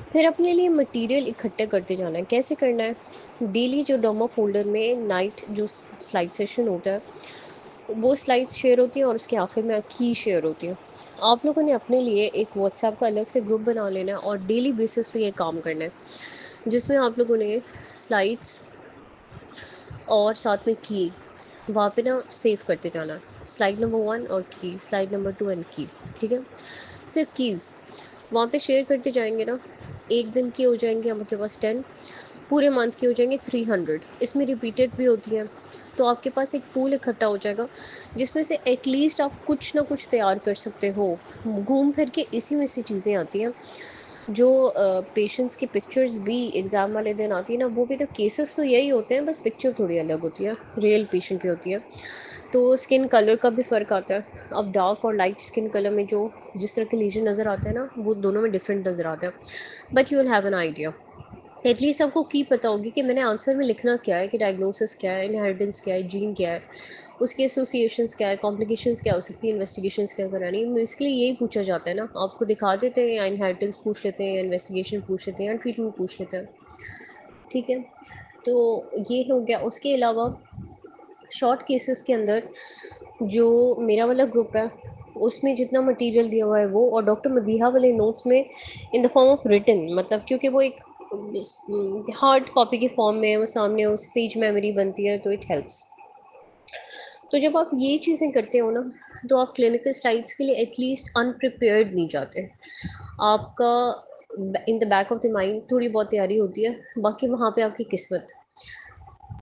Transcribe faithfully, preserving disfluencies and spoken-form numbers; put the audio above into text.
फिर अपने लिए मटेरियल इकट्ठे करते जाना है। कैसे करना है? डेली जो डोमो फ़ोल्डर में नाइट जो स स्लाइड सेशन होता है, वो स्लाइड्स शेयर होती हैं और उसके आखिर में की शेयर होती हैं। आप लोगों ने अपने लिए एक व्हाट्सएप का अलग से ग्रुप बना लेना है और डेली बेसिस पे ये काम करना है, जिसमें आप लोगों ने स्लाइड्स और साथ में की वहाँ पे ना सेव करते जाना है। स्लाइड नंबर वन और की, स्लाइड नंबर टू एंड की, ठीक है? सिर्फ कीज़ वहाँ पे शेयर करते जाएंगे ना, एक दिन की हो जाएंगे आपके पास टेन, पूरे मंथ की हो जाएंगे थ्री हंड्रेड, इसमें रिपीटेड भी होती हैं। तो आपके पास एक पूल इकट्ठा हो जाएगा, जिसमें से एटलीस्ट आप कुछ ना कुछ तैयार कर सकते हो। घूम फिर के इसी में से चीज़ें आती हैं। जो पेशेंट्स की पिक्चर्स भी एग्ज़ाम वाले दिन आती है ना, वो भी तो केसेस तो यही होते हैं, बस पिक्चर थोड़ी अलग होती है, रियल पेशेंट की होती है। तो स्किन कलर का भी फ़र्क आता है। अब डार्क और लाइट स्किन कलर में जो जिस तरह के लीजन नज़र आते हैं ना, वो दोनों में डिफरेंट नज़र आते हैं। But you will have an idea, at least आपको की पता होगी कि मैंने आंसर में लिखना क्या है, कि डायग्नोसिस क्या है, इनहेरिटेंस क्या है, जीन क्या है, उसके एसोसिएशंस क्या है, कॉम्प्लिकेशंस क्या हो सकती है, इन्वेस्टिगेशंस क्या करानी है। बेसिकली यही पूछा जाता है ना, आपको दिखा देते हैं, या इनहेरिटेंस पूछ लेते हैं, या इन्वेस्टिगेशन पूछ लेते हैं, या ट्रीटमेंट पूछ लेते हैं। ठीक है, तो ये हो गया। उसके अलावा शॉर्ट केसेस के अंदर जो मेरा वाला ग्रुप है, उसमें जितना मटेरियल दिया हुआ है वो, और डॉक्टर मदीहा वाले नोट्स में in the form of written, मतलब क्योंकि वो एक हार्ड कॉपी के फॉर्म में है, वो सामने उस पेज मेमोरी बनती है, तो इट हेल्प्स। तो जब आप ये चीज़ें करते हो ना, तो आप क्लिनिकल स्लाइड्स के लिए एटलीस्ट अनप्रिपेयर्ड नहीं जाते। आपका in the back of the mind थोड़ी बहुत तैयारी होती है, बाकी वहाँ पे आपकी किस्मत।